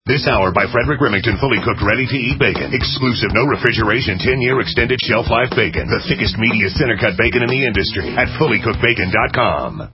This hour by Frederick Remington, fully cooked, ready-to-eat bacon. Exclusive, no refrigeration, 10-year extended shelf life bacon. The thickest, meatiest, center-cut bacon in the industry at fullycookedbacon.com.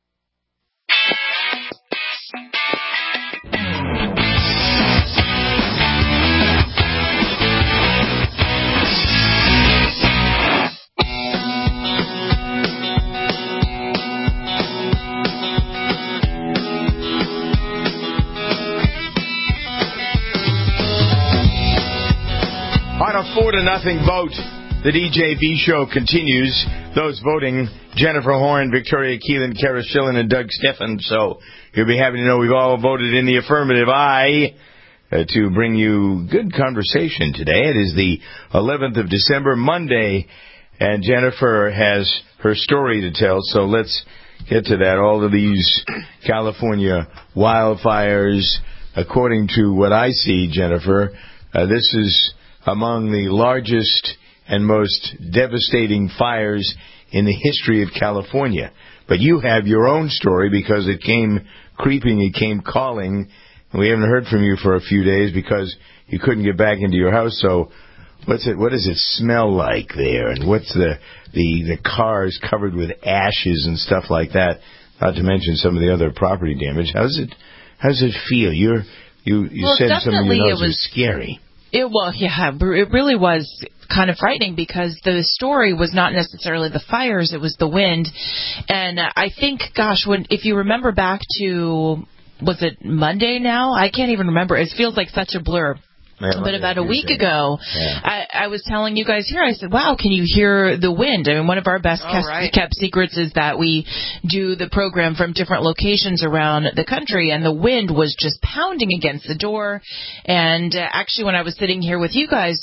On a 4-0 vote, the DJB show continues. Those voting, Jennifer Horn, Victoria Keelan, Kara Schillen, and Doug Steffen. So you'll be happy to know we've all voted in the affirmative aye to bring you good conversation today. It is the 11th of December, Monday, and Jennifer has her story to tell. So let's get to that. All of these California wildfires, according to what I see, Jennifer, this is among the largest and most devastating fires in the history of California. But you have your own story because it came creeping, it came calling, and we haven't heard from you for a few days because you couldn't get back into your house. So what does it smell like there? And what's the cars covered with ashes and stuff like that, not to mention some of the other property damage. How does it feel? You said something you know was scary. It really was kind of frightening because the story was not necessarily the fires, it was the wind. And I think, if you remember back to, was it Monday now? I can't even remember. It feels like such a blur. But about a week ago, I was telling you guys here, I said, wow, can you hear the wind? I mean, one of our best kept secrets is that we do the program from different locations around the country, and the wind was just pounding against the door. And actually, when I was sitting here with you guys,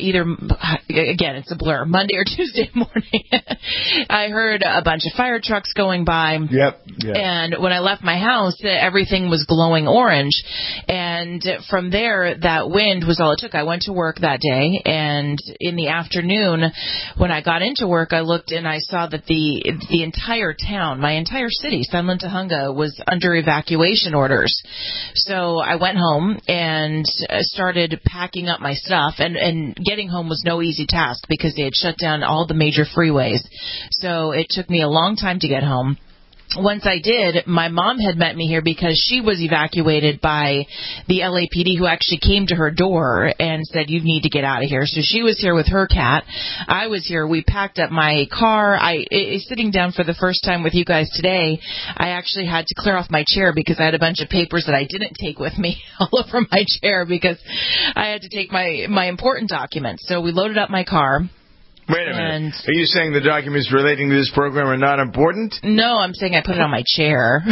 again, it's a blur, Monday or Tuesday morning, I heard a bunch of fire trucks going by. Yep. And when I left my house, everything was glowing orange. And from there, that wind was all it took. I went to work that day, and in the afternoon, when I got into work, I looked and I saw that the entire town, my entire city, San Lentejunga, was under evacuation orders. So I went home and started packing up my stuff, and getting home was no easy task because they had shut down all the major freeways. So it took me a long time to get home. Once I did, my mom had met me here because she was evacuated by the LAPD, who actually came to her door and said, you need to get out of here. So she was here with her cat. I was here. We packed up my car. Sitting down for the first time with you guys today, I actually had to clear off my chair because I had a bunch of papers that I didn't take with me all over my chair because I had to take my important documents. So we loaded up my car. Wait a minute. Are you saying the documents relating to this program are not important? No, I'm saying I put it on my chair.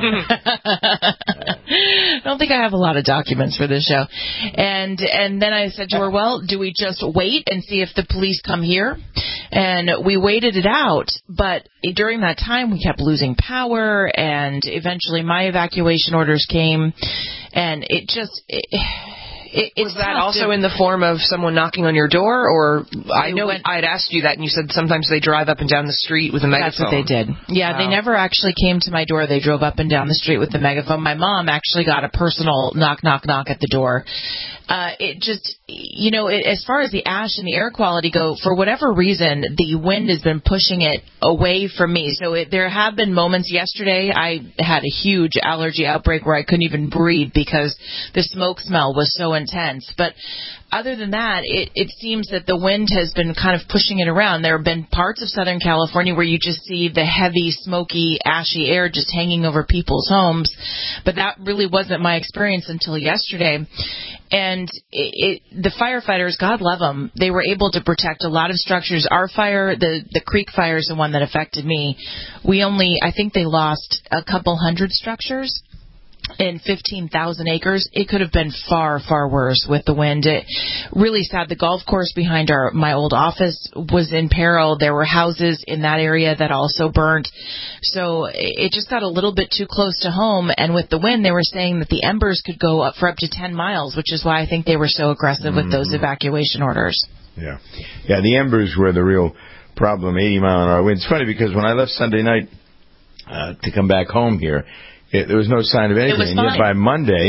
I don't think I have a lot of documents for this show. And then I said to her, well, do we just wait and see if the police come here? And we waited it out. But during that time, we kept losing power, and eventually my evacuation orders came. And it just... Was that also in the form of someone knocking on your door? Or I know I had asked you that, and you said sometimes they drive up and down the street with a megaphone. That's what they did. Yeah, wow. They never actually came to my door. They drove up and down the street with the megaphone. My mom actually got a personal knock, knock, knock at the door. It just, as far as the ash and the air quality go, for whatever reason, the wind has been pushing it away from me. So there have been moments. Yesterday, I had a huge allergy outbreak where I couldn't even breathe because the smoke smell was so intense. But other than that, it seems that the wind has been kind of pushing it around. There have been parts of Southern California where you just see the heavy, smoky, ashy air just hanging over people's homes. But that really wasn't my experience until yesterday. And the firefighters, God love them, they were able to protect a lot of structures. Our fire, the Creek Fire is the one that affected me. I think they lost a couple hundred structures in 15,000 acres. It could have been far, far worse with the wind. It really sad. The golf course behind my old office was in peril. There were houses in that area that also burnt. So it just got a little bit too close to home. And with the wind, they were saying that the embers could go up for up to 10 miles, which is why I think they were so aggressive with those evacuation orders. Yeah, the embers were the real problem, 80-mile-an-hour wind. It's funny because when I left Sunday night to come back home here, there was no sign of anything. And yet by Monday,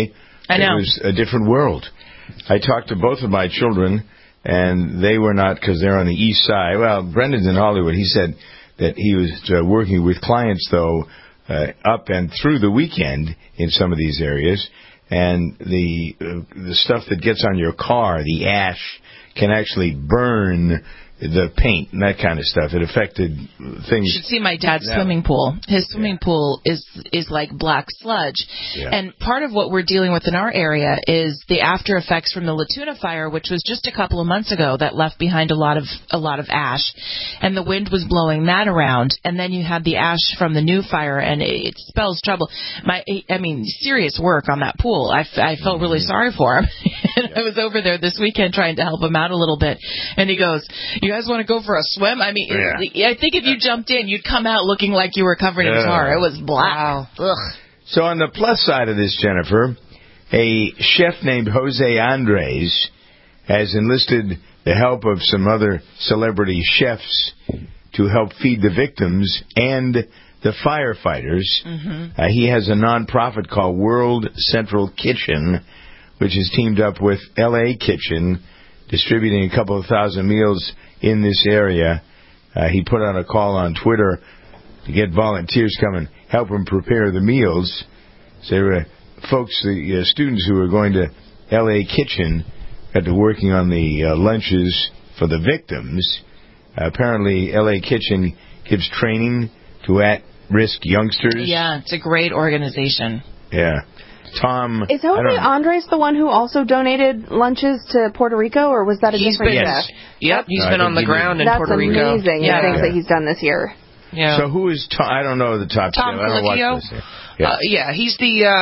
I know. It was a different world. I talked to both of my children, and they were not, because they're on the east side. Well, Brendan's in Hollywood. He said that he was working with clients, though, up and through the weekend in some of these areas. And the stuff that gets on your car, the ash, can actually burn the paint and that kind of stuff. It affected things. You should see my dad's swimming pool. His swimming pool is like black sludge. Yeah. And part of what we're dealing with in our area is the after effects from the La Tuna fire, which was just a couple of months ago, that left behind a lot of ash. And the wind was blowing that around. And then you had the ash from the new fire, and it spells trouble. Serious work on that pool. I felt really sorry for him. And I was over there this weekend trying to help him out a little bit. And he goes, "You guys want to go for a swim?" I think if you jumped in, you'd come out looking like you were covered in tar. It was black. Wow. So on the plus side of this, Jennifer, a chef named Jose Andres has enlisted the help of some other celebrity chefs to help feed the victims and the firefighters. Mm-hmm. He has a nonprofit called World Central Kitchen, which has teamed up with LA Kitchen, distributing a couple of thousand meals in this area. He put out a call on Twitter to get volunteers come and help him prepare the meals. So folks, the students who are going to LA Kitchen got to working on the lunches for the victims. Apparently, LA Kitchen gives training to at-risk youngsters. Yeah, it's a great organization. Yeah. Tom... Is Jose Andres the one who also donated lunches to Puerto Rico, or was that a different chef? Yep, he's been on the ground in Puerto Rico. That's amazing, the things that he's done this year. Yeah. So who is Tom? I don't know the top chef. Tom Colicchio. He's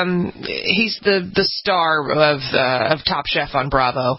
the star of Top Chef on Bravo.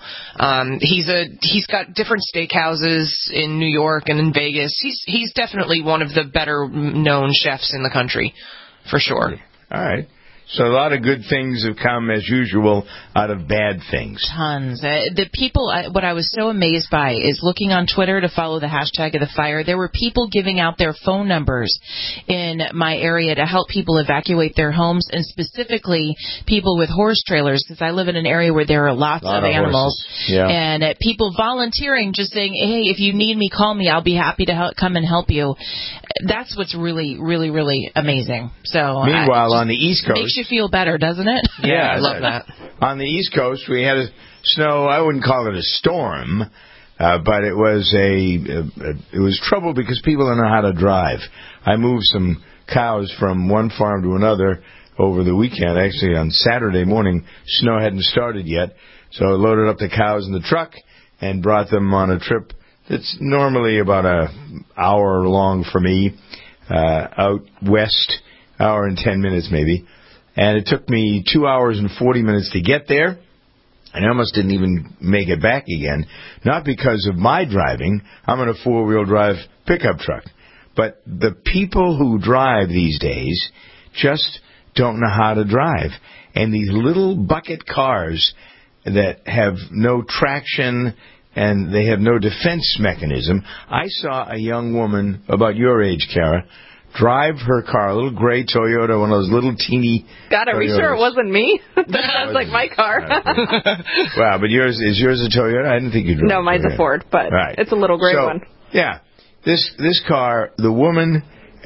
He's got different steakhouses in New York and in Vegas. He's definitely one of the better known chefs in the country, for sure. All right. So a lot of good things have come, as usual, out of bad things. Tons. The people, what I was so amazed by is looking on Twitter to follow the hashtag of the fire. There were people giving out their phone numbers in my area to help people evacuate their homes, and specifically people with horse trailers, because I live in an area where there are lots of animals. Yeah. And people volunteering, just saying, "Hey, if you need me, call me. I'll be happy to come and help you." That's what's really, really, really amazing. So meanwhile, on the East Coast, makes you feel better, doesn't it? Yeah, I love that. On the East Coast, we had a snow. I wouldn't call it a storm, but it was trouble because people don't know how to drive. I moved some cows from one farm to another over the weekend. Actually, on Saturday morning, snow hadn't started yet, so I loaded up the cows in the truck and brought them on a trip that's normally about an hour long for me, out west, hour and 10 minutes maybe. And it took me 2 hours and 40 minutes to get there. And I almost didn't even make it back again. Not because of my driving. I'm in a four-wheel drive pickup truck. But the people who drive these days just don't know how to drive. And these little bucket cars that have no traction and they have no defense mechanism. I saw a young woman about your age, Kara, drive her car, a little gray Toyota, one of those little teeny God, are we sure it wasn't me? That sounds like my car. Wow, but is yours a Toyota? I didn't think you drove. No, mine's a Ford, but It's a little gray one. Yeah. This car, the woman,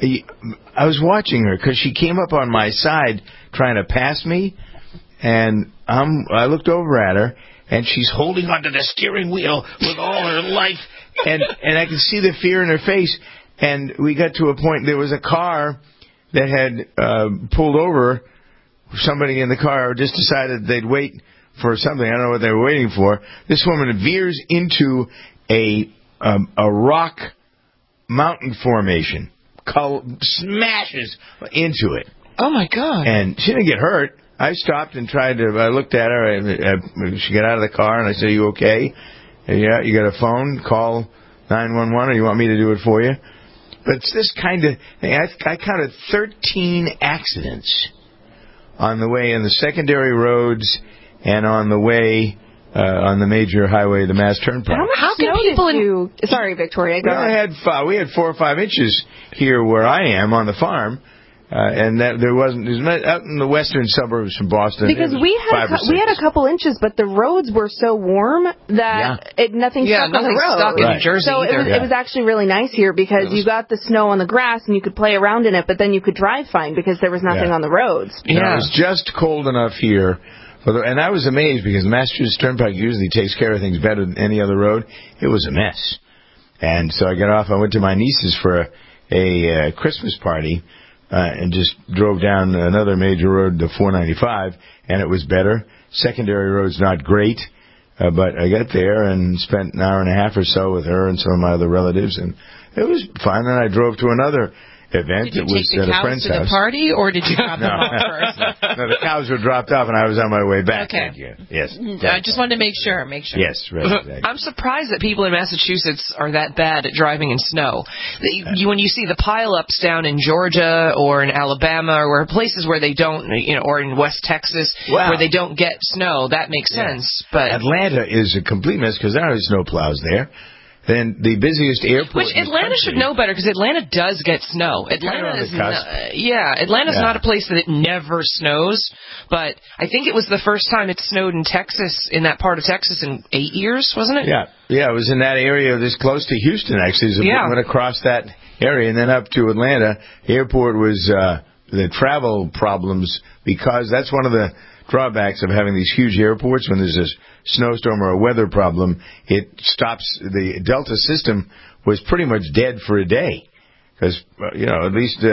I was watching her because she came up on my side trying to pass me, and I looked over at her, and she's holding onto the steering wheel with all her life, and I could see the fear in her face. And we got to a point, there was a car that had pulled over. Somebody in the car just decided they'd wait for something. I don't know what they were waiting for. This woman veers into a rock mountain formation, smashes into it. Oh, my God. And she didn't get hurt. I stopped and I looked at her. She got out of the car, and I said, "Are you okay?" "Yeah, you got a phone? Call 911, or you want me to do it for you?" But it's this kind of thing. I counted 13 accidents on the way in the secondary roads and on the way on the major highway, the Mass Turnpike. How can people Sorry, Victoria. Go ahead. We had 4 or 5 inches here where I am on the farm, And that there wasn't out in the western suburbs from Boston. Because we had a couple inches, but the roads were so warm that nothing stuck on the road. Stuck in New Jersey so it was actually really nice here because you got the snow on the grass and you could play around in it, but then you could drive fine because there was nothing on the roads. It was just cold enough here. And I was amazed because the Massachusetts Turnpike usually takes care of things better than any other road. It was a mess. And so I got off. I went to my niece's for a Christmas party. And just drove down another major road, the 495, and it was better. Secondary road's not great, but I got there and spent an hour and a half or so with her and some of my other relatives, and it was fine. And I drove to another event. Did you take the cows to the party, or did you drop them off first? No, the cows were dropped off, and I was on my way back. Okay. Yes. I just wanted to make sure. Yes, right. Exactly. I'm surprised that people in Massachusetts are that bad at driving in snow. When you see the pileups down in Georgia or in Alabama or places where they don't, or in West Texas where they don't get snow, that makes sense. But Atlanta is a complete mess because there are snow plows there. Then the busiest airport. Which Atlanta should know better because Atlanta does get snow. Atlanta's not a place that it never snows. But I think it was the first time it snowed in Texas, in that part of Texas, in 8 years, wasn't it? Yeah, it was in that area, this close to Houston, actually. It went across that area and then up to Atlanta. The airport was the travel problems because that's one of the drawbacks of having these huge airports. When there's a snowstorm or a weather problem, it stops. The Delta system was pretty much dead for a day because, at least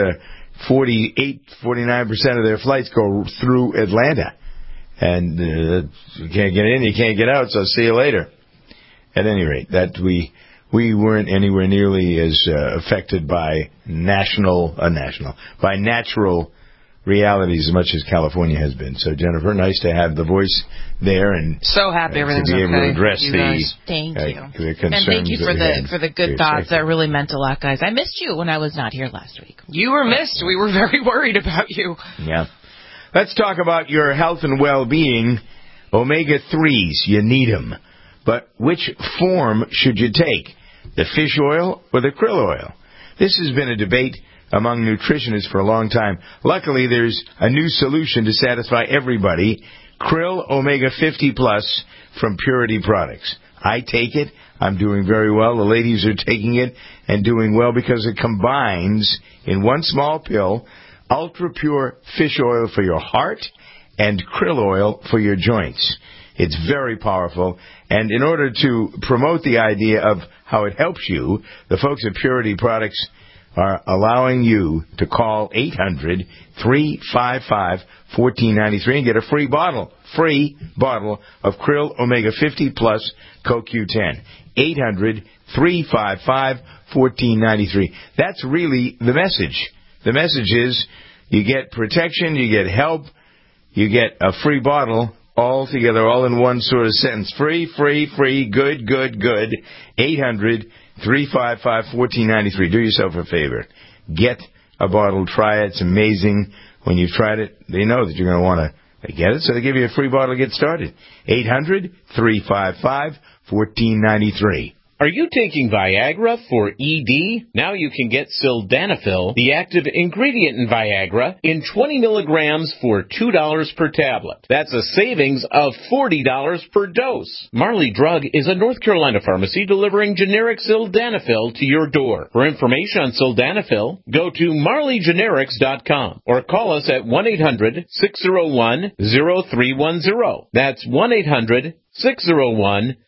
49% of their flights go through Atlanta. And you can't get in, you can't get out, so see you later. At any rate, that we weren't anywhere nearly as affected by natural realities as much as California has been. So, Jennifer, nice to have the voice there and so happy everything's to be able to address thank you. The concerns. And thank you for the good thoughts. That really meant a lot, guys. I missed you when I was not here last week. You were missed. We were very worried about you. Yeah. Let's talk about your health and well-being. Omega-3s, you need them. But which form should you take? The fish oil or the krill oil? This has been a debate among nutritionists for a long time. Luckily, there's a new solution to satisfy everybody. Krill Omega 50 Plus from Purity Products. I take it. I'm doing very well. The ladies are taking it and doing well because it combines in one small pill ultra-pure fish oil for your heart and krill oil for your joints. It's very powerful. And in order to promote the idea of how it helps you, the folks at Purity Products are allowing you to call 800-355-1493 and get a free bottle of Krill Omega 50 Plus CoQ10. 800-355-1493. That's really the message. The message is you get protection, you get help, you get a free bottle all together, all in one sort of sentence. Free, good. 800-355-1493. Do yourself a favor. Get a bottle, try it. It's amazing. When you've tried it, they know that you're going to want to get it, so they give you a free bottle to get started. 800-355-1493. Are you taking Viagra for ED? Now you can get Sildenafil, the active ingredient in Viagra, in 20 milligrams for $2 per tablet. That's a savings of $40 per dose. Marley Drug is a North Carolina pharmacy delivering generic Sildenafil to your door. For information on Sildenafil, go to marleygenerics.com or call us at 1-800-601-0310. That's 1-800-601-0310.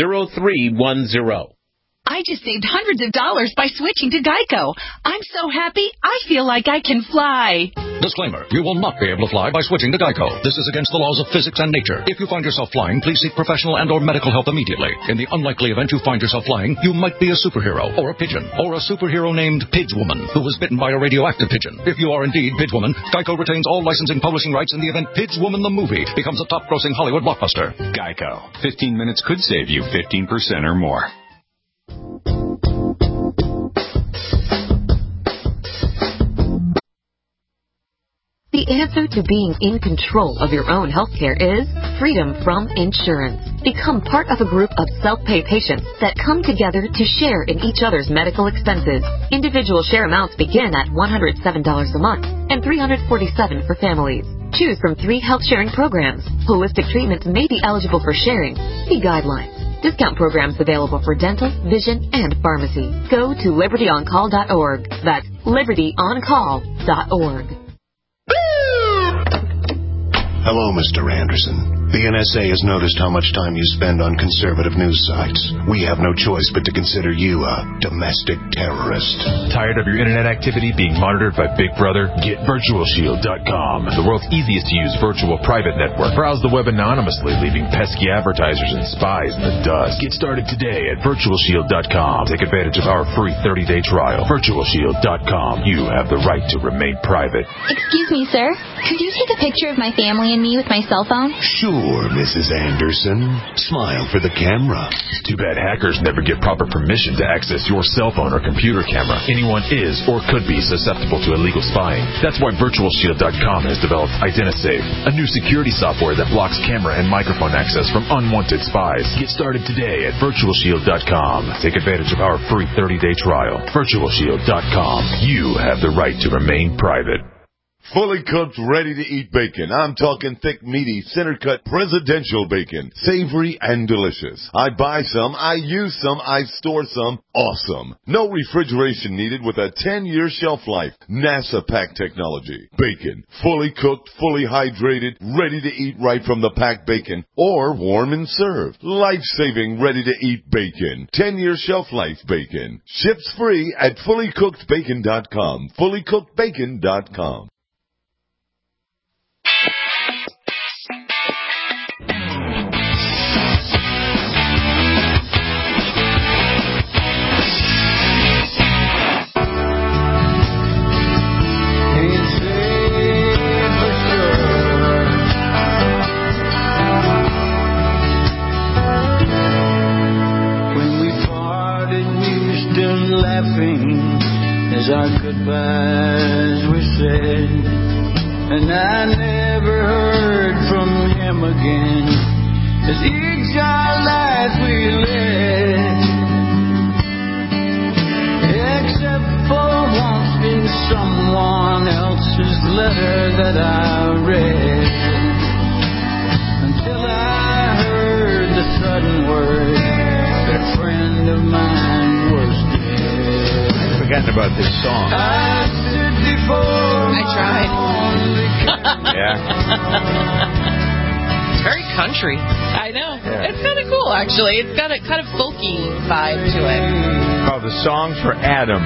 I just saved hundreds of dollars by switching to Geico. I'm so happy, I feel like I can fly. Disclaimer, you will not be able to fly by switching to Geico. This is against the laws of physics and nature. If you find yourself flying, please seek professional and or medical help immediately. In the unlikely event you find yourself flying, you might be a superhero, or a pigeon, or a superhero named Pidgewoman, who was bitten by a radioactive pigeon. If you are indeed Pidgewoman, Geico retains all licensing publishing rights in the event Pidgewoman the movie becomes a top-grossing Hollywood blockbuster. Geico. 15 minutes could save you 15% or more. The The answer to being in control of your own healthcare is freedom from insurance. Become part of a group of self-pay patients that come together to share in each other's medical expenses. Individual share amounts begin at $107 a month and $347 for families. Choose from 3 health-sharing programs. Holistic treatments may be eligible for sharing. See guidelines. Discount programs available for dental, vision, and pharmacy. Go to libertyoncall.org. That's libertyoncall.org. Hello, Mr. Anderson. The NSA has noticed how much time you spend on conservative news sites. We have no choice but to consider you a domestic terrorist. Tired of your internet activity being monitored by Big Brother? Get VirtualShield.com, the world's easiest to use virtual private network. Browse the web anonymously, leaving pesky advertisers and spies in the dust. Get started today at VirtualShield.com. Take advantage of our free 30-day trial. VirtualShield.com. You have the right to remain private. Excuse me, sir. Could you take a picture of my family and me with my cell phone? Sure, Mrs. Anderson. Smile for the camera. Too bad hackers never get proper permission to access your cell phone or computer camera. Anyone is or could be susceptible to illegal spying. That's why VirtualShield.com has developed IdentiSafe, a new security software that blocks camera and microphone access from unwanted spies. Get started today at VirtualShield.com. Take advantage of our free 30-day trial. VirtualShield.com. You have the right to remain private. Fully cooked, ready-to-eat bacon. I'm talking thick, meaty, center-cut presidential bacon. Savory and delicious. I buy some, I use some, I store some. Awesome. No refrigeration needed with a 10-year shelf life. NASA pack technology. Bacon. Fully cooked, fully hydrated, ready to eat right from the packed bacon. Or warm and served. Life-saving, ready-to-eat bacon. 10-year shelf life bacon. Ships free at FullyCookedBacon.com. FullyCookedBacon.com. As our goodbyes were said, and I never heard from him again. As each our life we led, except for once in someone else's letter that I read, until I heard the sudden word that a friend of mine was dead. Forgotten about this song. I tried. Yeah. It's very country. I know. Yeah. It's kind of cool, actually. It's got a kind of folky vibe to it. Oh, the Song for Adam.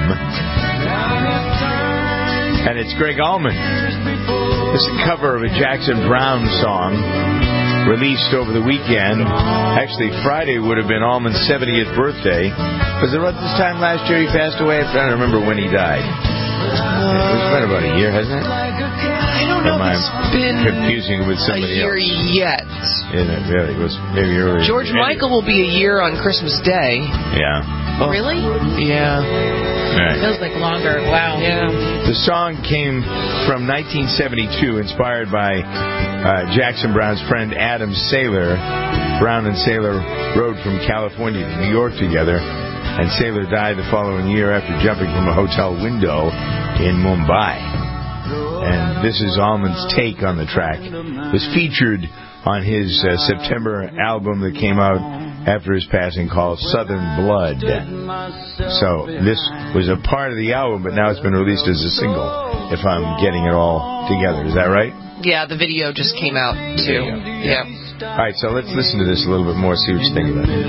And it's Greg Allman. This is a cover of a Jackson Browne song released over the weekend. Actually, Friday would have been Allman's 70th birthday. Was it about this time last year he passed away? I'm trying to remember when he died. It's been about a year, hasn't it? I don't know if it's been confusing with somebody a year else. Yet. Isn't it really? It was maybe earlier. George Michael will be a year on Christmas Day. Yeah. Oh. Really? Yeah. Right. Feels like longer. Wow. Yeah. The song came from 1972, inspired by Jackson Browne's friend Adam Saylor. Browne and Saylor rode from California to New York together, and Saylor died the following year after jumping from a hotel window in Mumbai. And this is Allman's take on the track. It was featured on his September album that came out after his passing called Southern Blood. So this was a part of the album, but now it's been released as a single, if I'm getting it all together. Is that right? Yeah, the video just came out, too. Yeah. All right, so let's listen to this a little bit more, see what you think about it.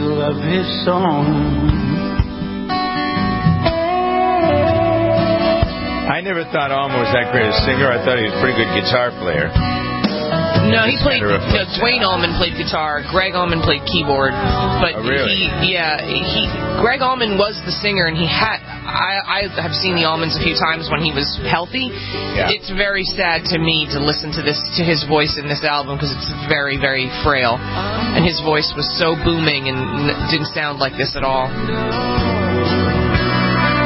I never thought Allman was that great a singer. I thought he was a pretty good guitar player. No, he played. Dwayne Allman played guitar. Greg Allman played keyboard. But really? Greg Allman was the singer, and he had. I have seen the Allmans a few times when he was healthy. Yeah. It's very sad to me to listen to his voice in this album because it's very, very frail, and his voice was so booming and didn't sound like this at all. All right,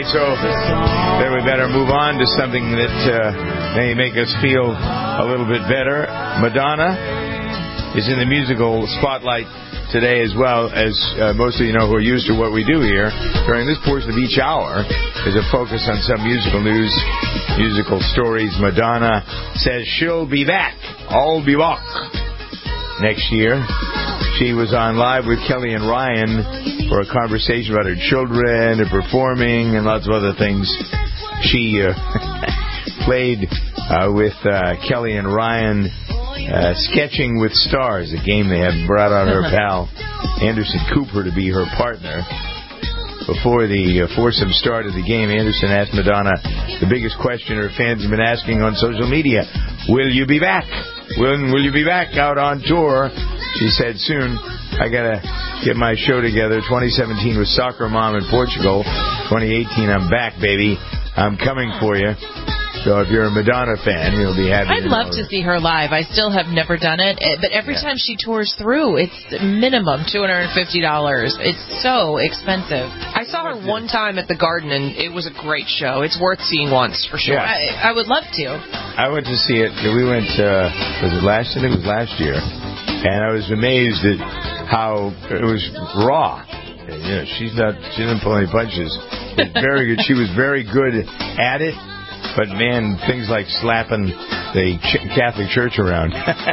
so then we better move on to something that may make us feel a little bit better. Madonna is in the musical spotlight today, as well as most of you know who are used to what we do here. During this portion of each hour is a focus on some musical news, musical stories. Madonna says she'll be back. I'll be back next year. She was on Live with Kelly and Ryan for a conversation about her children and performing and lots of other things. She played with Kelly and Ryan Sketching with Stars, a game they have, brought out her pal Anderson Cooper to be her partner. Before the foursome started the game, Anderson asked Madonna the biggest question her fans have been asking on social media: will you be back? When will you be back out on tour? She said, soon. I gotta get my show together. 2017 was Soccer Mom in Portugal. 2018, I'm back, baby. I'm coming for you. So if you're a Madonna fan, you'll be happy. I'd love to see her live. I still have never done it, but every time she tours through, it's minimum $250. It's so expensive. I saw her one time at the Garden, and it was a great show. It's worth seeing once, for sure. Yeah. I would love to. I went to see it. We went, was it last year? I think it was last year. And I was amazed at how it was raw. You know, she didn't pull any punches. It was very good. She was very good at it. But, man, things like slapping the Catholic Church around.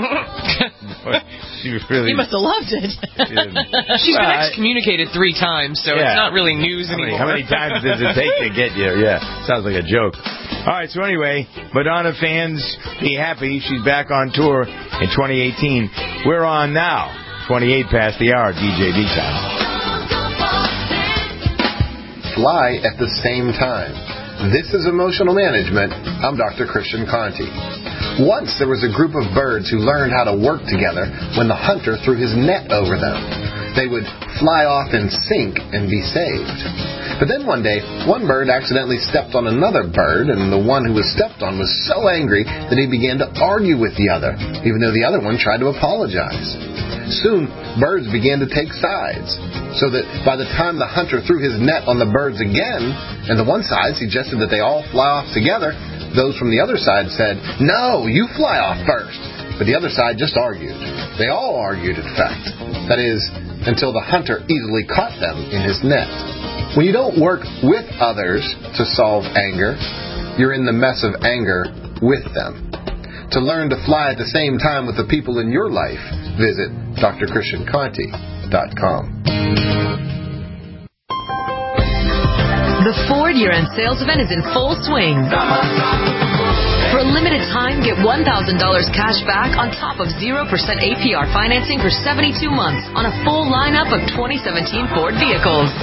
She was really... You must have loved it. She's been excommunicated 3 times, so it's not really news anymore. How many times does it take to get you? Yeah, sounds like a joke. All right, so anyway, Madonna fans, be happy. She's back on tour in 2018. We're on now, 28 past the hour, DJ B time. Fly at the same time. This is Emotional Management. I'm Dr. Christian Conti. Once there was a group of birds who learned how to work together when the hunter threw his net over them. They would fly off and sink and be saved. But then one day, one bird accidentally stepped on another bird, and the one who was stepped on was so angry that he began to argue with the other, even though the other one tried to apologize. Soon, birds began to take sides, so that by the time the hunter threw his net on the birds again, and the one side suggested that they all fly off together, those from the other side said, "No, you fly off first." But the other side just argued. They all argued, in fact. That is, until the hunter easily caught them in his net. When you don't work with others to solve anger, you're in the mess of anger with them. To learn to fly at the same time with the people in your life, visit drchristianconti.com. The Ford year-end sales event is in full swing. For a limited time, get $1,000 cash back on top of 0% APR financing for 72 months on a full lineup of 2017 Ford vehicles.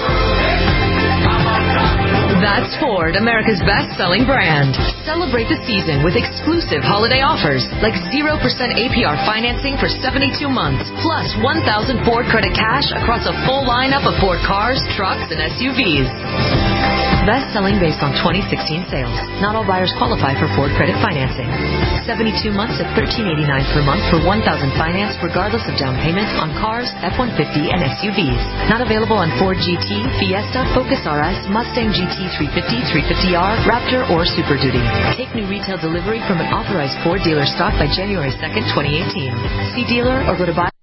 That's Ford, America's best-selling brand. Celebrate the season with exclusive holiday offers like 0% APR financing for 72 months, plus 1,000 Ford credit cash across a full lineup of Ford cars, trucks, and SUVs. Best-selling based on 2016 sales. Not all buyers qualify for Ford credit financing. 72 months at $1,389 per month for 1,000 finance, regardless of down payments on cars, F-150, and SUVs. Not available on Ford GT, Fiesta, Focus RS, Mustang GT 350, 350R, Raptor, or Super Duty. Take new retail delivery from an authorized Ford dealer stock by January 2nd, 2018. See dealer or go to buy.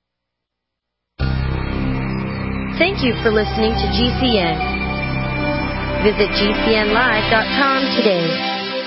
Thank you for listening to GCN. Visit GCNlive.com today.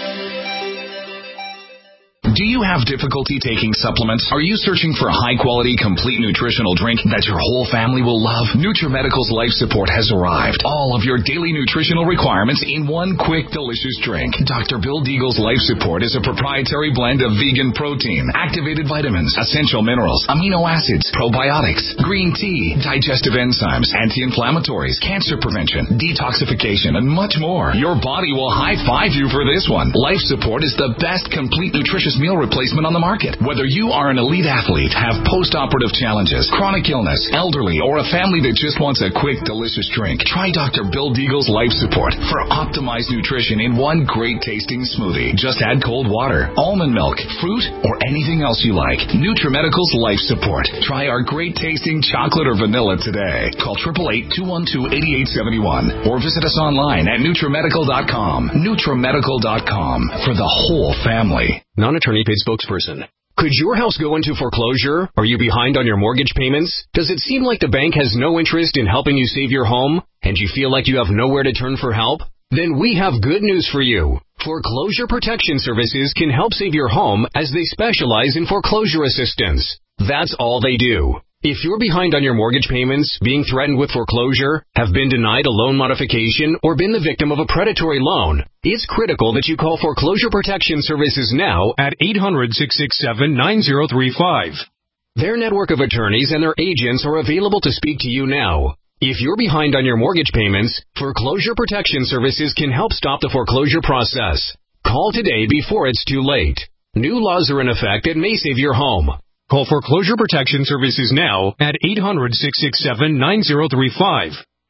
Do you have difficulty taking supplements? Are you searching for a high-quality, complete nutritional drink that your whole family will love? NutriMedical's Life Support has arrived. All of your daily nutritional requirements in one quick, delicious drink. Dr. Bill Deagle's Life Support is a proprietary blend of vegan protein, activated vitamins, essential minerals, amino acids, probiotics, green tea, digestive enzymes, anti-inflammatories, cancer prevention, detoxification, and much more. Your body will high-five you for this one. Life Support is the best complete nutritious meal meal replacement on the market. Whether you are an elite athlete, have post-operative challenges, chronic illness, elderly, or a family that just wants a quick, delicious drink, try Dr. Bill Deagle's Life Support for optimized nutrition in one great-tasting smoothie. Just add cold water, almond milk, fruit, or anything else you like. NutriMedical's Life Support. Try our great-tasting chocolate or vanilla today. Call 888-212-8871 or visit us online at NutriMedical.com. NutriMedical.com for the whole family. Non-attorney paid spokesperson. Could your house go into foreclosure? Are you behind on your mortgage payments? Does it seem like the bank has no interest in helping you save your home? And you feel like you have nowhere to turn for help? Then we have good news for you. Foreclosure Protection Services can help save your home as they specialize in foreclosure assistance. That's all they do. If you're behind on your mortgage payments, being threatened with foreclosure, have been denied a loan modification, or been the victim of a predatory loan, it's critical that you call Foreclosure Protection Services now at 800-667-9035. Their network of attorneys and their agents are available to speak to you now. If you're behind on your mortgage payments, Foreclosure Protection Services can help stop the foreclosure process. Call today before it's too late. New laws are in effect that may save your home. Call Foreclosure Protection Services now at 800-667-9035.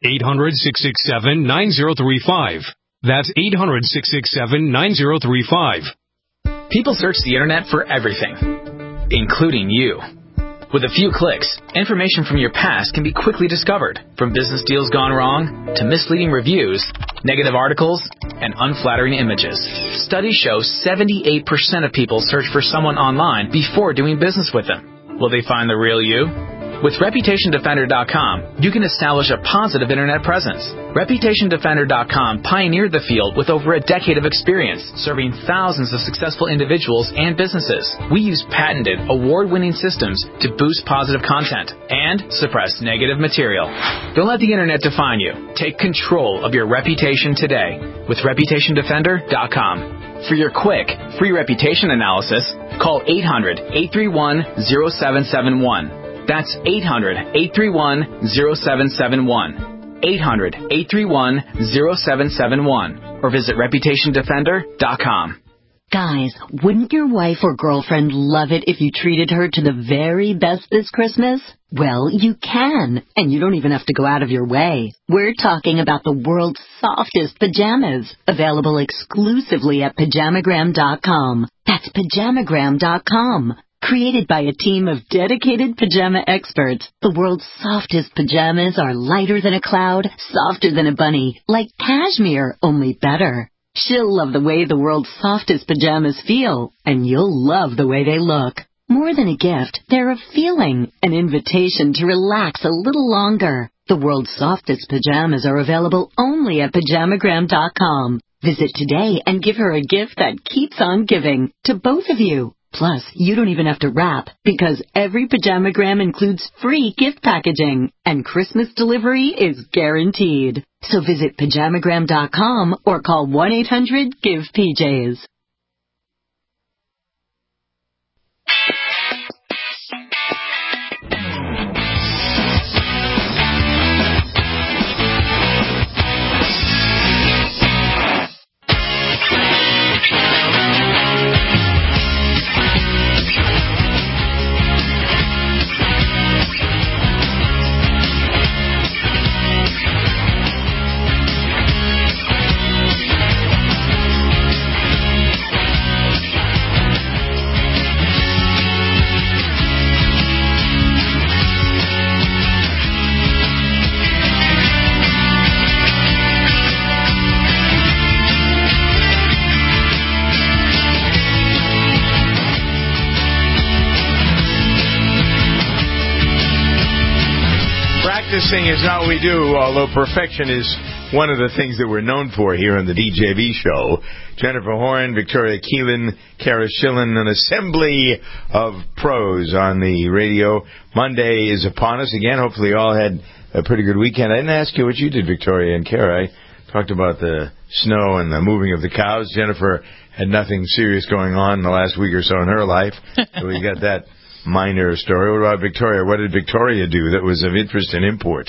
800-667-9035. That's 800-667-9035. People search the internet for everything, including you. With a few clicks, information from your past can be quickly discovered, from business deals gone wrong to misleading reviews, negative articles, and unflattering images. Studies show 78% of people search for someone online before doing business with them. Will they find the real you? With ReputationDefender.com, you can establish a positive internet presence. ReputationDefender.com pioneered the field with over a decade of experience, serving thousands of successful individuals and businesses. We use patented, award-winning systems to boost positive content and suppress negative material. Don't let the internet define you. Take control of your reputation today with ReputationDefender.com. For your quick, free reputation analysis, call 800-831-0771. That's 800-831-0771. 800-831-0771. Or visit ReputationDefender.com. Guys, wouldn't your wife or girlfriend love it if you treated her to the very best this Christmas? Well, you can, and you don't even have to go out of your way. We're talking about the world's softest pajamas, available exclusively at Pajamagram.com. That's Pajamagram.com. Created by a team of dedicated pajama experts, the world's softest pajamas are lighter than a cloud, softer than a bunny, like cashmere, only better. She'll love the way the world's softest pajamas feel, and you'll love the way they look. More than a gift, they're a feeling, an invitation to relax a little longer. The world's softest pajamas are available only at Pajamagram.com. Visit today and give her a gift that keeps on giving to both of you. Plus, you don't even have to wrap, because every Pajamagram includes free gift packaging, and Christmas delivery is guaranteed. So visit Pajamagram.com or call 1-800-GIVE-PJs. Practicing is not what we do, although perfection is one of the things that we're known for here on the DJV show. Jennifer Horn, Victoria Keelan, Kara Schillen, an assembly of pros on the radio. Monday is upon us again. Hopefully you all had a pretty good weekend. I didn't ask you what you did, Victoria and Kara. I talked about the snow and the moving of the cows. Jennifer had nothing serious going on in the last week or so in her life. So we got that minor story. What about Victoria? What did Victoria do that was of interest and import?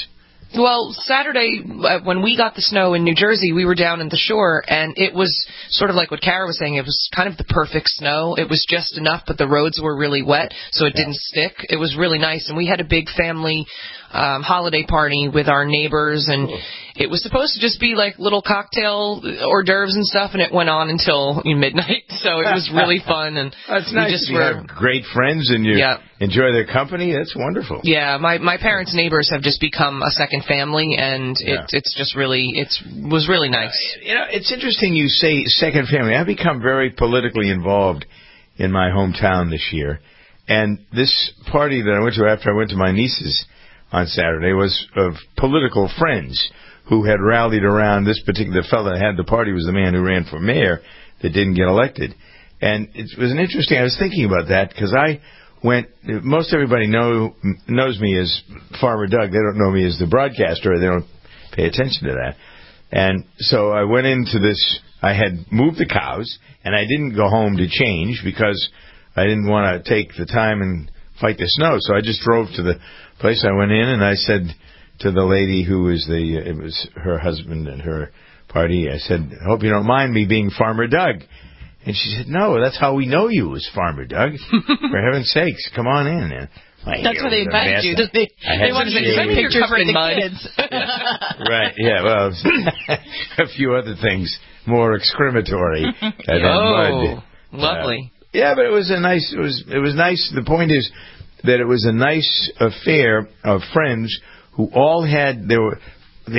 Well, Saturday, when we got the snow in New Jersey, we were down in the shore, and it was sort of like what Kara was saying. It was kind of the perfect snow. It was just enough, but the roads were really wet, so it didn't stick. It was really nice, and we had a big family holiday party with our neighbors, and it was supposed to just be like little cocktail hors d'oeuvres and stuff, and it went on until midnight, so it was really fun. And it's nice you have great friends and you enjoy their company. That's wonderful. Yeah, my parents' neighbors have just become a second family, and it's just really, was really nice. It's interesting you say second family. I've become very politically involved in my hometown this year, and this party that I went to after I went to my niece's on Saturday was of political friends who had rallied around this particular fellow that had the party. Was the man who ran for mayor that didn't get elected. And it was an interesting, I was thinking about that because I went, most everybody knows me as Farmer Doug. They don't know me as the broadcaster. They don't pay attention to that. And so I went into this, I had moved the cows and I didn't go home to change because I didn't want to take the time and fight the snow. So I just drove to the place. I went in and I said to the lady who was it was her husband and her party, I said, I hope you don't mind me being Farmer Doug. And she said, no, that's how we know you as Farmer Doug. For heaven's sakes, come on in. And that's why they invited you. They wanted to see pictures covered in mud. Right, yeah, well, a few other things more excrematory than mud. Lovely. Yeah, but it was nice. The point is that it was a nice affair of friends who all had, there was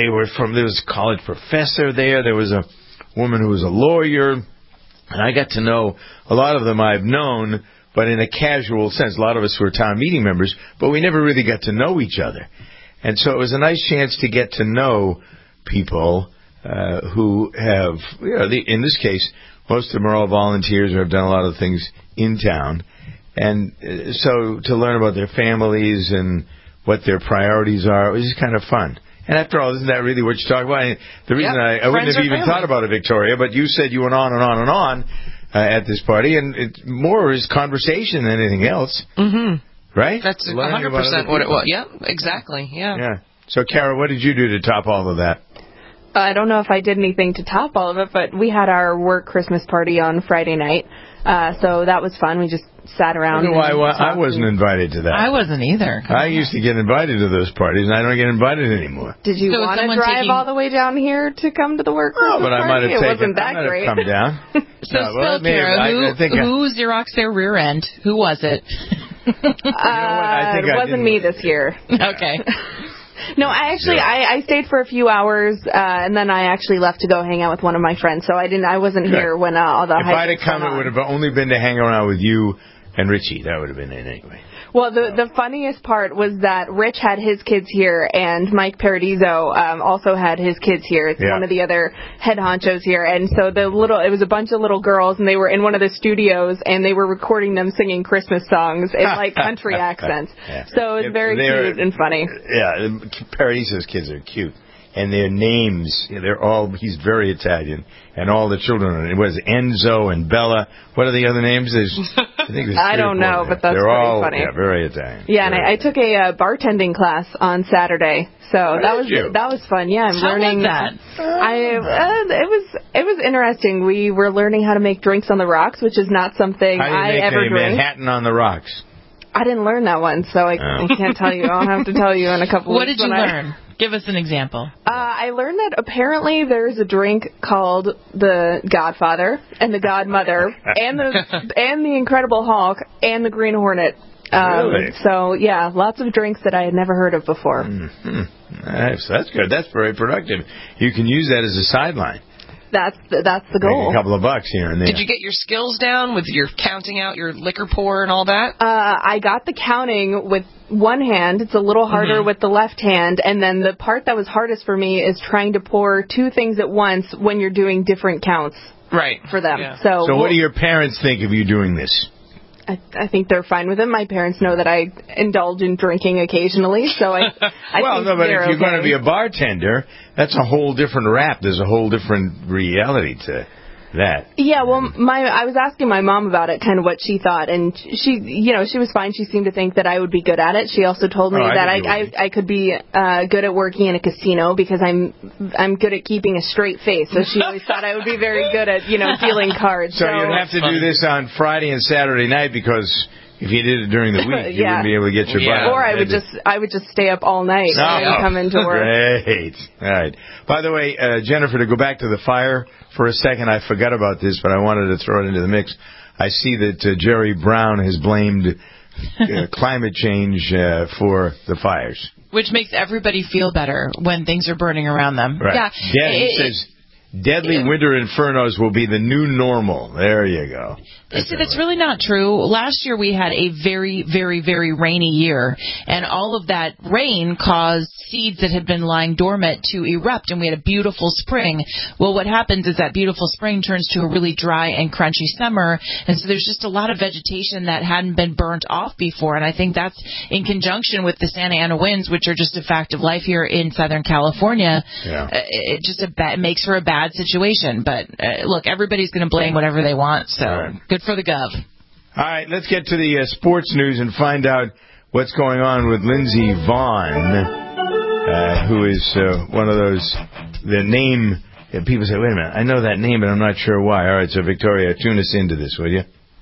a college professor there, there was a woman who was a lawyer, and I got to know a lot of them I've known, but in a casual sense. A lot of us were town meeting members, but we never really got to know each other. And so it was a nice chance to get to know people who have, in this case, most of them are all volunteers or have done a lot of things in town. And so to learn about their families and what their priorities are, it was just kind of fun. And after all, isn't that really what you're talking about? The reason I wouldn't have even thought about it, Victoria, but you said you went on and on and on at this party, and it more is conversation than anything else. Mm-hmm. Right? That's 100% what it was. Yeah, exactly. Yeah. So, Kara, what did you do to top all of that? I don't know if I did anything to top all of it, but we had our work Christmas party on Friday night. So that was fun. We just sat around. I wasn't invited to that. I wasn't either. I used to get invited to those parties, and I don't get invited anymore. Did you want to drive all the way down here to come to the work Christmas but I might have party? It wasn't that great. Come down. Still, Kara, who Xeroxed their rear end? Who was it? It wasn't me this year. Okay. No, I stayed for a few hours, and then I actually left to go hang out with one of my friends. So I wasn't here when all the. If I'd have come, it would have only been to hang around with you and Richie. That would have been it anyway. Well, the funniest part was that Rich had his kids here, and Mike Paradiso also had his kids here. It's one of the other head honchos here, and so it was a bunch of little girls, and they were in one of the studios, and they were recording them singing Christmas songs in like country accents. So it was very cute and funny. Yeah, Paradiso's kids are cute. And their names, he's very Italian. And all the children, it was Enzo and Bella. What are the other names? I don't know, but that's pretty funny. Yeah, very Italian. Yeah, and I took a bartending class on Saturday. So that was fun. Yeah, I'm learning that. It was interesting. We were learning how to make drinks on the rocks, which is not something I ever drink. Manhattan on the rocks. I didn't learn that one, so I can't tell you. I'll have to tell you in a couple weeks. What did you learn? Give us an example. I learned that apparently there's a drink called the Godfather and the Godmother and the Incredible Hulk and the Green Hornet. Really? So, yeah, lots of drinks that I had never heard of before. Mm-hmm. That's good. That's very productive. You can use that as a sideline. That's the goal. Make a couple of bucks here and there. Did you get your skills down with your counting out your liquor pour and all that? I got the counting with one hand. It's a little harder with the left hand. And then the part that was hardest for me is trying to pour two things at once when you're doing different counts. Right. For them. Yeah. So what do your parents think of you doing this? I think they're fine with it. My parents know that I indulge in drinking occasionally, so I think but if you're going to be a bartender, that's a whole different rap. There's a whole different reality to that. Yeah, well, I was asking my mom about it, kind of what she thought, and she was fine. She seemed to think that I would be good at it. She also told me that I could be good at working in a casino because I'm good at keeping a straight face. So she always thought I would be very good at dealing cards. So you'd have to do this on Friday and Saturday night because if you did it during the week, you wouldn't be able to get your butt. Or I would just stay up all night and come into work. Great. All right. By the way, Jennifer, to go back to the fire for a second, I forgot about this, but I wanted to throw it into the mix. I see that Jerry Brown has blamed climate change for the fires. Which makes everybody feel better when things are burning around them. Right. Yeah. He says deadly winter infernos will be the new normal. There you go. That's really not true. Last year we had a very, very, very rainy year, and all of that rain caused seeds that had been lying dormant to erupt, and we had a beautiful spring. Well, what happens is that beautiful spring turns to a really dry and crunchy summer, and so there's just a lot of vegetation that hadn't been burnt off before, and I think that's in conjunction with the Santa Ana winds, which are just a fact of life here in Southern California. Yeah. It makes for a bad situation, but look, everybody's going to blame whatever they want, so good for the gov. All right, let's get to the sports news and find out what's going on with Lindsey Vonn, who is one of those, the name, people say, wait a minute, I know that name, but I'm not sure why. All right, so Victoria, tune us into this, will you?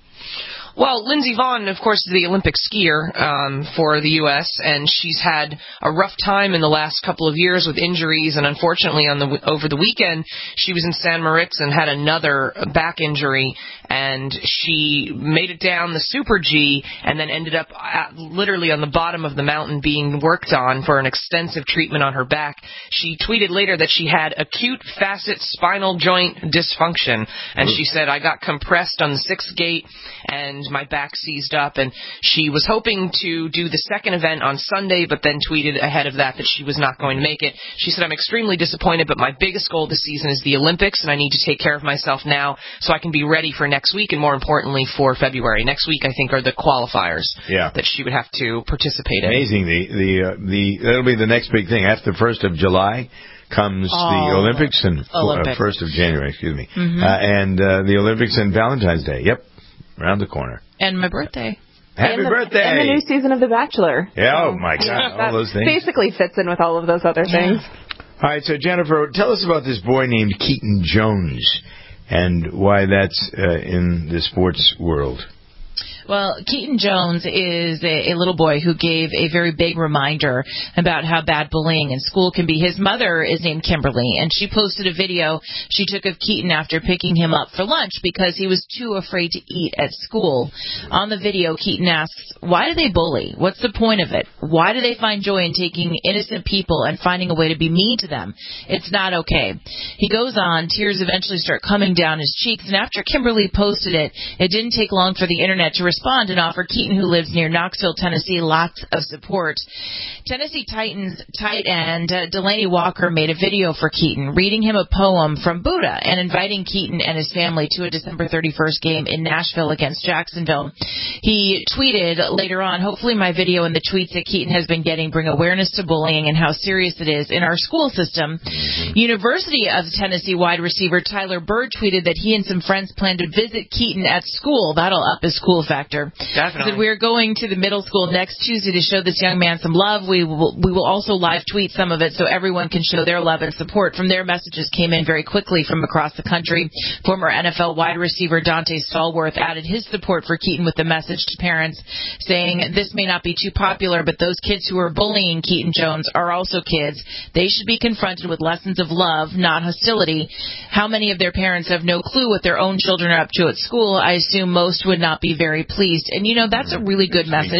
Well, Lindsey Vonn, of course, is the Olympic skier for the U.S., and she's had a rough time in the last couple of years with injuries, and unfortunately over the weekend, she was in San Moritz and had another back injury, and she made it down the Super G and then ended up literally on the bottom of the mountain being worked on for an extensive treatment on her back. She tweeted later that she had acute facet spinal joint dysfunction, and she said, I got compressed on the 6th gate, and my back seized up, and she was hoping to do the second event on Sunday, but then tweeted ahead of that she was not going to make it. She said, I'm extremely disappointed, but my biggest goal this season is the Olympics, and I need to take care of myself now so I can be ready for next week, and more importantly, for February. Next week, I think, are the qualifiers that she would have to participate in. Amazing. That'll be the next big thing. After the 1st of July comes the Olympics, and 1st of January, excuse me, and the Olympics and Valentine's Day. Yep. Around the corner. And my birthday. Happy birthday! And the new season of The Bachelor. Yeah, oh my God, all those things. Basically fits in with all of those other things. All right, so Jennifer, tell us about this boy named Keaton Jones and why that's in the sports world. Well, Keaton Jones is a little boy who gave a very big reminder about how bad bullying in school can be. His mother is named Kimberly, and she posted a video she took of Keaton after picking him up for lunch because he was too afraid to eat at school. On the video, Keaton asks, why do they bully? What's the point of it? Why do they find joy in taking innocent people and finding a way to be mean to them? It's not okay. He goes on, tears eventually start coming down his cheeks, and after Kimberly posted it, it didn't take long for the internet to respond and offer Keaton, who lives near Knoxville, Tennessee, lots of support. Tennessee Titans tight end Delaney Walker made a video for Keaton, reading him a poem from Buddha and inviting Keaton and his family to a December 31st game in Nashville against Jacksonville. He tweeted later on, hopefully my video and the tweets that Keaton has been getting bring awareness to bullying and how serious it is in our school system. University of Tennessee wide receiver Tyler Bird tweeted that he and some friends plan to visit Keaton at school. That'll up his cool factor. Definitely. Said, we're going to the middle school next Tuesday to show this young man some love. We will also live tweet some of it so everyone can show their love and support. From their messages came in very quickly from across the country. Former NFL wide receiver Dante Stallworth added his support for Keaton with the message to parents saying, this may not be too popular, but those kids who are bullying Keaton Jones are also kids. They should be confronted with lessons of love, not hostility. How many of their parents have no clue what their own children are up to at school? I assume most would not be very pleased. And, that's a really good message.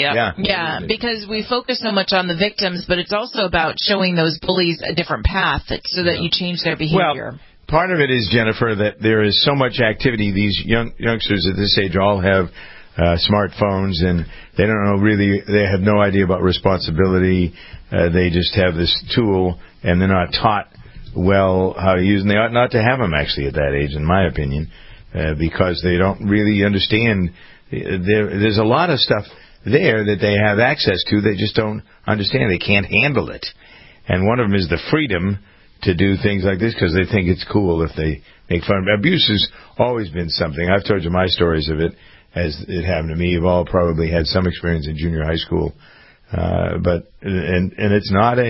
Yeah, because we focus so much on the victims, but it's also about showing those bullies a different path so that you change their behavior. Well, part of it is, Jennifer, that there is so much activity. These youngsters at this age all have smartphones, and they don't know really, they have no idea about responsibility. They just have this tool, and they're not taught well how to use them. They ought not to have them, actually, at that age, in my opinion, because they don't really understand. There's a lot of stuff there that they have access to. They just don't understand. They can't handle it. And one of them is the freedom to do things like this because they think it's cool if they make fun. Abuse has always been something. I've told you my stories of it as it happened to me. You've all probably had some experience in junior high school, but it's not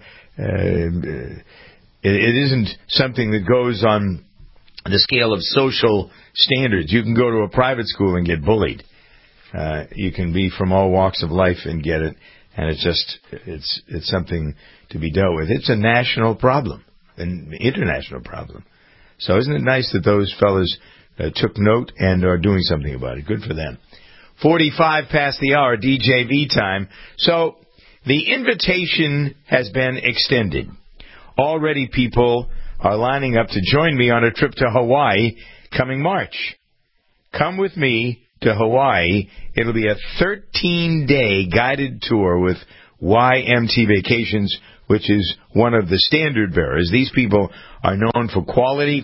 it isn't something that goes on the scale of social standards. You can go to a private school and get bullied. You can be from all walks of life and get it, and it's something to be dealt with. It's a national problem, an international problem. So isn't it nice that those fellas took note and are doing something about it? Good for them. 45 past the hour, DJV time. So the invitation has been extended. Already people are lining up to join me on a trip to Hawaii coming March. Come with me to Hawaii. It'll be a 13-day guided tour with YMT Vacations, which is one of the standard bearers. These people are known for quality.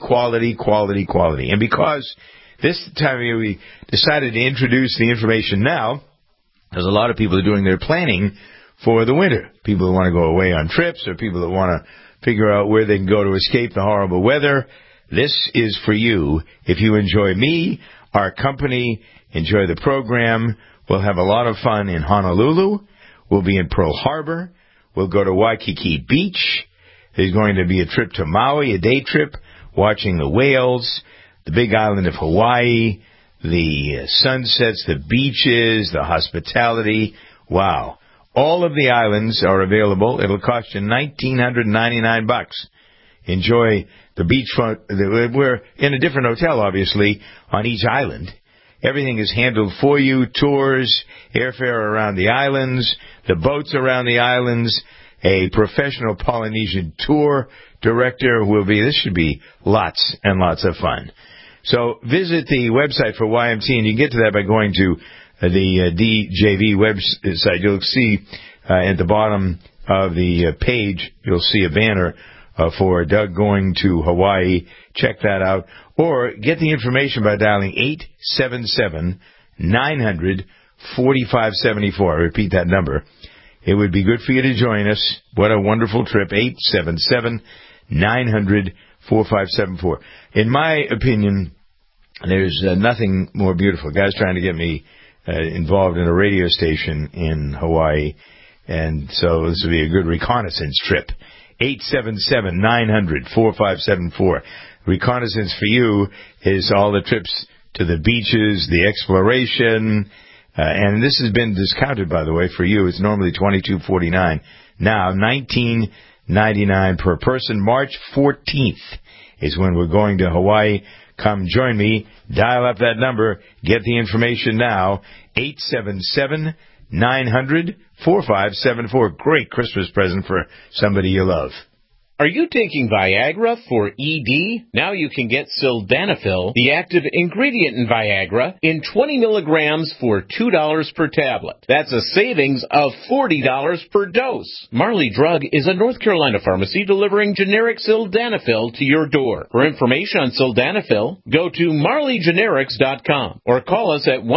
And because this time we decided to introduce the information now, there's a lot of people doing their planning for the winter. People who want to go away on trips or people that want to figure out where they can go to escape the horrible weather. This is for you. If you enjoy me, our company, enjoy the program, we'll have a lot of fun in Honolulu. We'll be in Pearl Harbor. We'll go to Waikiki Beach. There's going to be a trip to Maui, a day trip, watching the whales, the big island of Hawaii, the sunsets, the beaches, the hospitality. Wow. All of the islands are available. It'll cost you $1,999. Enjoy the beachfront. We're in a different hotel, obviously, on each island. Everything is handled for you. Tours, airfare around the islands, the boats around the islands. A professional Polynesian tour director will be. This should be lots and lots of fun. So visit the website for YMT, and you can get to that by going to the DJV website. You'll see at the bottom of the page, you'll see a banner for Doug going to Hawaii. Check that out. Or get the information by dialing 877-900-4574. I repeat that number. It would be good for you to join us. What a wonderful trip. 877-900-4574. In my opinion, there's nothing more beautiful. Guys trying to get me involved in a radio station in Hawaii, and so this will be a good reconnaissance trip. 877-900-4574. Reconnaissance for you is all the trips to the beaches, the exploration, and this has been discounted, by the way, for you. It's normally $22.49. Now, $19.99 per person. March 14th is when we're going to Hawaii. Come join me. Dial up that number. Get the information now. 877-900-4574. Great Christmas present for somebody you love. Are you taking Viagra for ED? Now you can get Sildenafil, the active ingredient in Viagra, in 20 milligrams for $2 per tablet. That's a savings of $40 per dose. Marley Drug is a North Carolina pharmacy delivering generic Sildenafil to your door. For information on Sildenafil, go to marleygenerics.com or call us at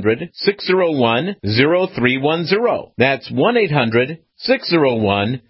1-800-601-0310. That's 1-800-601-0310.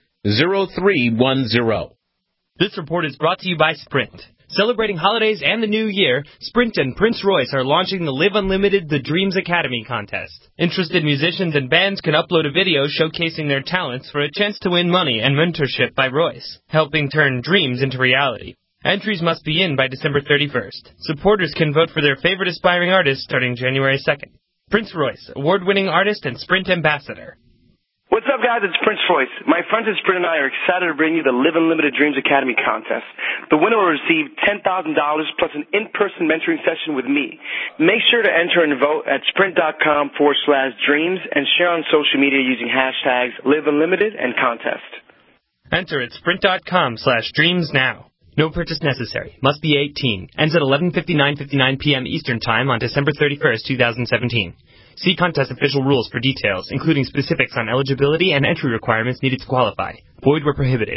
This report is brought to you by Sprint. Celebrating holidays and the new year, Sprint and Prince Royce are launching the Live Unlimited The Dreams Academy contest. Interested musicians and bands can upload a video showcasing their talents for a chance to win money and mentorship by Royce, helping turn dreams into reality. Entries must be in by December 31st. Supporters can vote for their favorite aspiring artist starting January 2nd. Prince Royce, award-winning artist and Sprint ambassador. What's up, guys? It's Prince Royce. My friends at Sprint and I are excited to bring you the Live Unlimited Dreams Academy contest. The winner will receive $10,000 plus an in-person mentoring session with me. Make sure to enter and vote at sprint.com/dreams and share on social media using hashtags Live Unlimited and contest. Enter at sprint.com/dreams now. No purchase necessary. Must be 18. Ends at 11:59 p.m. Eastern Time on December 31st, 2017. See contest official rules for details, including specifics on eligibility and entry requirements needed to qualify. Void where prohibited.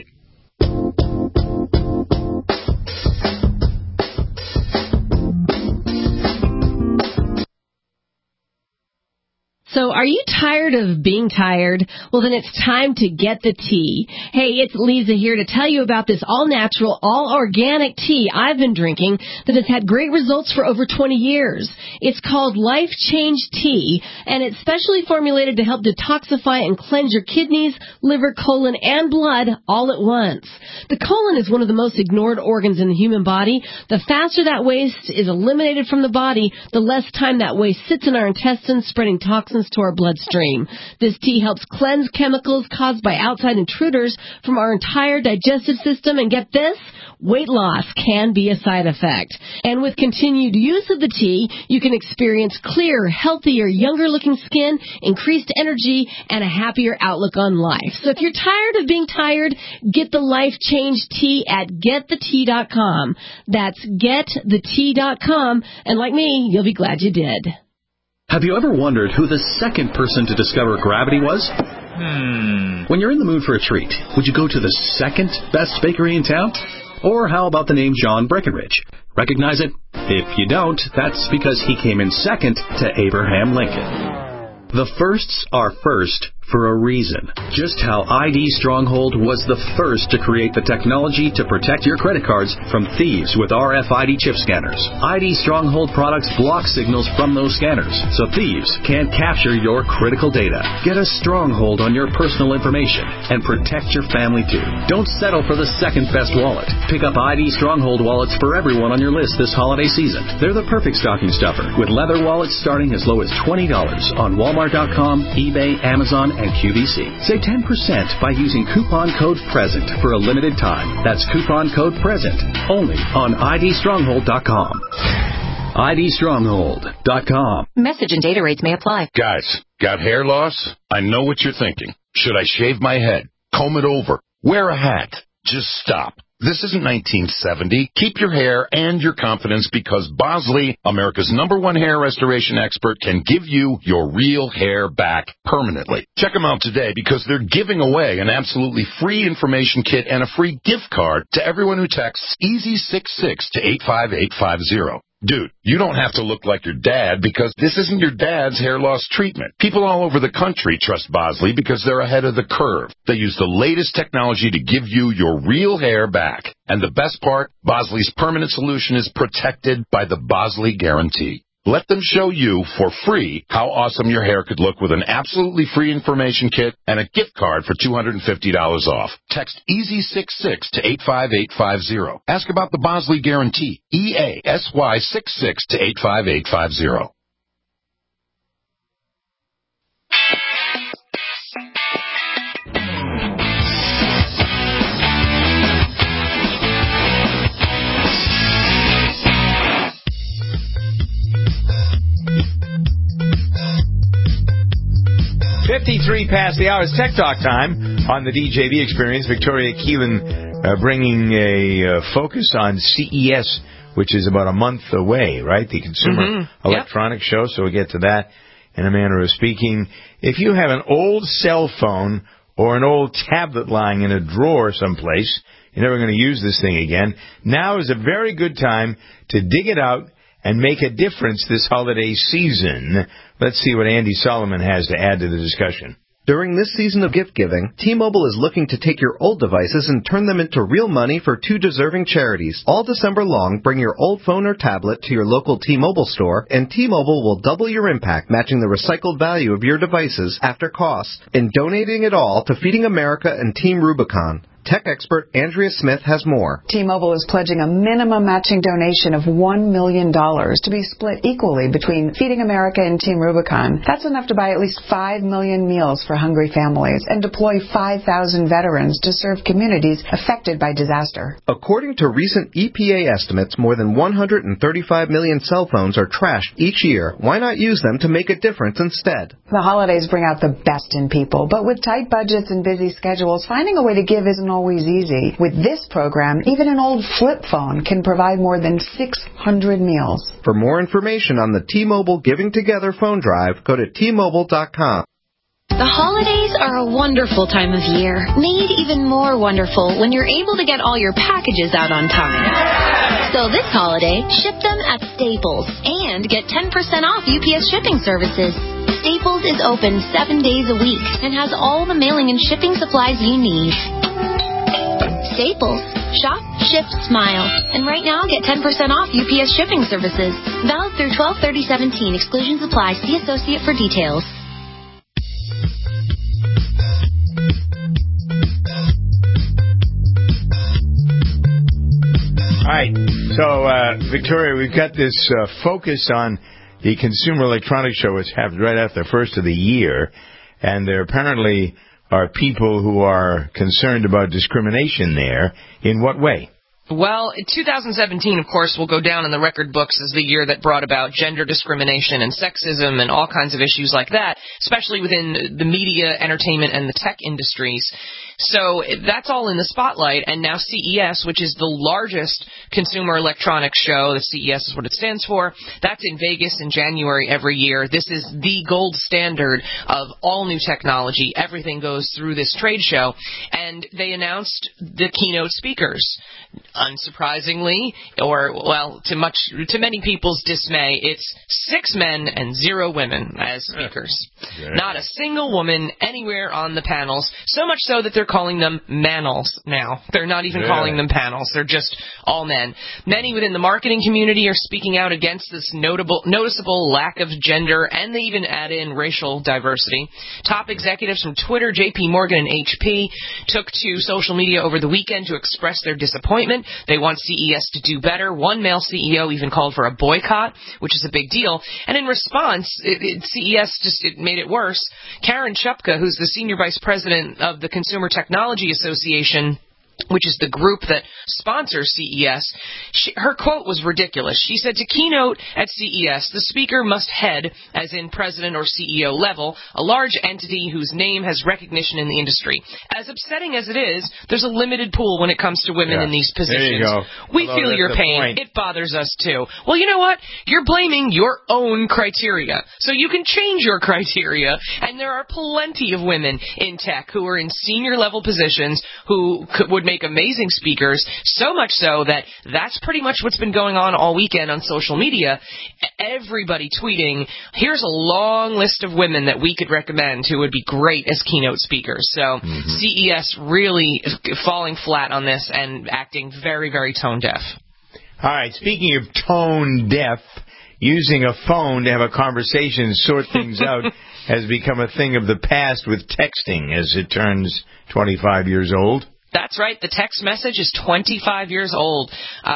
So are you tired of being tired? Well, then it's time to get the tea. Hey, it's Lisa here to tell you about this all-natural, all-organic tea I've been drinking that has had great results for over 20 years. It's called Life Change Tea, and it's specially formulated to help detoxify and cleanse your kidneys, liver, colon, and blood all at once. The colon is one of the most ignored organs in the human body. The faster that waste is eliminated from the body, the less time that waste sits in our intestines, spreading toxins to our bloodstream. This tea helps cleanse chemicals caused by outside intruders from our entire digestive system, and get this, weight loss can be a side effect. And with continued use of the tea, you can experience clearer, healthier, younger-looking skin, increased energy, and a happier outlook on life. So if you're tired of being tired, get the Life Change Tea at getthetea.com. That's getthetea.com, and like me, you'll be glad you did. Have you ever wondered who the second person to discover gravity was? When you're in the mood for a treat, would you go to the second best bakery in town? Or how about the name John Breckenridge? Recognize it? If you don't, that's because he came in second to Abraham Lincoln. The firsts are first for a reason. Just how ID Stronghold was the first to create the technology to protect your credit cards from thieves with RFID chip scanners. ID Stronghold products block signals from those scanners, so thieves can't capture your critical data. Get a stronghold on your personal information and protect your family too. Don't settle for the second best wallet. Pick up ID Stronghold wallets for everyone on your list this holiday season. They're the perfect stocking stuffer, with leather wallets starting as low as $20 on Walmart.com, eBay, Amazon, and QVC. Save 10% by using coupon code PRESENT for a limited time. That's coupon code PRESENT only on IDStronghold.com. IDStronghold.com. Message and data rates may apply. Guys, got hair loss? I know what you're thinking. Should I shave my head? Comb it over? Wear a hat? Just stop. This isn't 1970. Keep your hair and your confidence, because Bosley, America's #1 hair restoration expert, can give you your real hair back permanently. Check them out today, because they're giving away an absolutely free information kit and a free gift card to everyone who texts EASY66 to 85850. Dude, you don't have to look like your dad, because this isn't your dad's hair loss treatment. People all over the country trust Bosley because they're ahead of the curve. They use the latest technology to give you your real hair back. And the best part, Bosley's permanent solution is protected by the Bosley Guarantee. Let them show you for free how awesome your hair could look with an absolutely free information kit and a gift card for $250 off. Text EASY66 to 85850. Ask about the Bosley Guarantee. EASY66 to 85850. .53 past the hour. It's Tech Talk time on the DJB Experience. Victoria Keelan bringing a focus on CES, which is about a month away, right? The Consumer Electronics Show. So we'll get to that in a manner of speaking. If you have an old cell phone or an old tablet lying in a drawer someplace, you're never going to use this thing again, now is a very good time to dig it out and make a difference this holiday season. Let's see what Andy Solomon has to add to the discussion. During this season of gift giving, T-Mobile is looking to take your old devices and turn them into real money for two deserving charities. All December long, bring your old phone or tablet to your local T-Mobile store, and T-Mobile will double your impact, matching the recycled value of your devices after cost, and donating it all to Feeding America and Team Rubicon. Tech expert Andrea Smith has more. T-Mobile is pledging a minimum matching donation of $1 million to be split equally between Feeding America and Team Rubicon. That's enough to buy at least 5 million meals for hungry families and deploy 5,000 veterans to serve communities affected by disaster. According to recent EPA estimates, more than 135 million cell phones are trashed each year. Why not use them to make a difference instead? The holidays bring out the best in people, but with tight budgets and busy schedules, finding a way to give isn't always easy. With this program, even an old flip phone can provide more than 600 meals. For more information on the T-Mobile Giving Together phone drive, go to T-Mobile.com. The holidays are a wonderful time of year, made even more wonderful when you're able to get all your packages out on time. So this holiday, ship them at Staples and get 10% off UPS shipping services. Staples is open 7 days a week and has all the mailing and shipping supplies you need. Staples. Shop, ship, smile. And right now, get 10% off UPS shipping services. Valid through 12/30/17. Exclusions apply. See associate for details. All right. So, Victoria, we've got this focus on the Consumer Electronics Show, which happens right after the first of the year. And there apparently are people who are concerned about discrimination there. In what way? Well, 2017, of course, will go down in the record books as the year that brought about gender discrimination and sexism and all kinds of issues like that, especially within the media, entertainment, and the tech industries. So that's all in the spotlight, and now CES, which is the largest consumer electronics show, the CES is what it stands for, that's in Vegas in January every year. This is the gold standard of all new technology. Everything goes through this trade show, and they announced the keynote speakers. Unsurprisingly, or, well, to many people's dismay, it's 6 men and 0 women as speakers. Yeah. Not a single woman anywhere on the panels, so much so that they're calling them manels now. They're not even calling them panels. They're just all men. Many within the marketing community are speaking out against this noticeable lack of gender, and they even add in racial diversity. Top executives from Twitter, JP Morgan, and HP took to social media over the weekend to express their disappointment. They want CES to do better. One male CEO even called for a boycott, which is a big deal. And in response, CES just made it worse. Karen Chupka, who's the senior vice president of the Consumer Technology Association, which is the group that sponsors CES, her quote was ridiculous. She said, to keynote at CES, the speaker must head, as in president or CEO level, a large entity whose name has recognition in the industry. As upsetting as it is, there's a limited pool when it comes to women in these positions. There you go. We feel your pain. Point. It bothers us too. Well, you know what? You're blaming your own criteria. So you can change your criteria, and there are plenty of women in tech who are in senior level positions who would make amazing speakers, so much so that that's pretty much what's been going on all weekend on social media. Everybody tweeting, here's a long list of women that we could recommend who would be great as keynote speakers. So CES really is falling flat on this and acting very, very tone deaf. All right, speaking of tone deaf, using a phone to have a conversation and sort things out has become a thing of the past with texting as it turns 25 years old. That's right. The text message is 25 years old.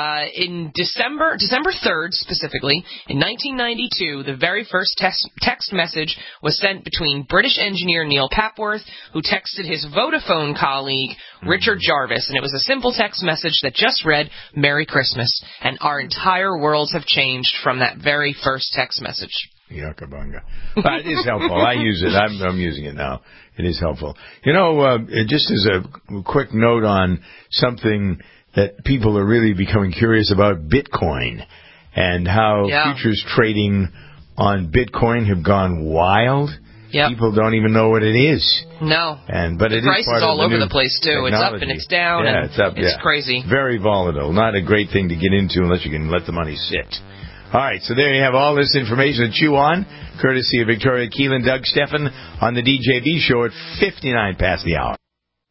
In December 3rd, specifically, in 1992, the very first text message was sent between British engineer Neil Papworth, who texted his Vodafone colleague, Richard Jarvis. And it was a simple text message that just read, Merry Christmas. And our entire worlds have changed from that very first text message. Yuckabunga. But it is helpful. I use it. I'm using it now. It is helpful. You know, just as a quick note on something that people are really becoming curious about, Bitcoin, and how futures trading on Bitcoin have gone wild. Yep. People don't even know what it is. No. But the price is all over the place, too. Technology. It's up and it's down. Yeah, it's up. It's crazy. Very volatile. Not a great thing to get into unless you can let the money sit. All right, so there you have all this information to chew on, courtesy of Victoria Keelan, Doug Steffen on the DJB show at 59 past the hour.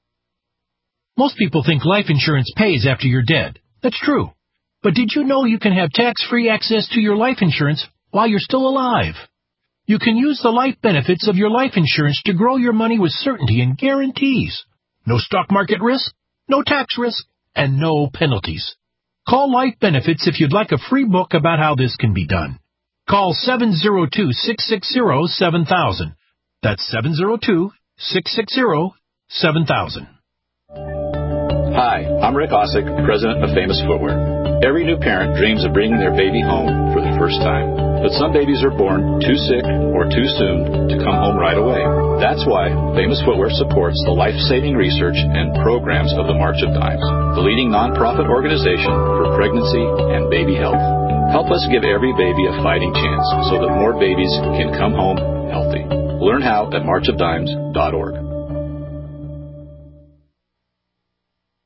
Most people think life insurance pays after you're dead. That's true. But did you know you can have tax-free access to your life insurance while you're still alive? You can use the life benefits of your life insurance to grow your money with certainty and guarantees. No stock market risk, no tax risk, and no penalties. Call Life Benefits if you'd like a free book about how this can be done. Call 702-660-7000. That's 702-660-7000. Hi, I'm Rick Osick, president of Famous Footwear. Every new parent dreams of bringing their baby home for the first time. But some babies are born too sick or too soon to come home right away. That's why Famous Footwear supports the life-saving research and programs of the March of Dimes, the leading nonprofit organization for pregnancy and baby health. Help us give every baby a fighting chance so that more babies can come home healthy. Learn how at marchofdimes.org.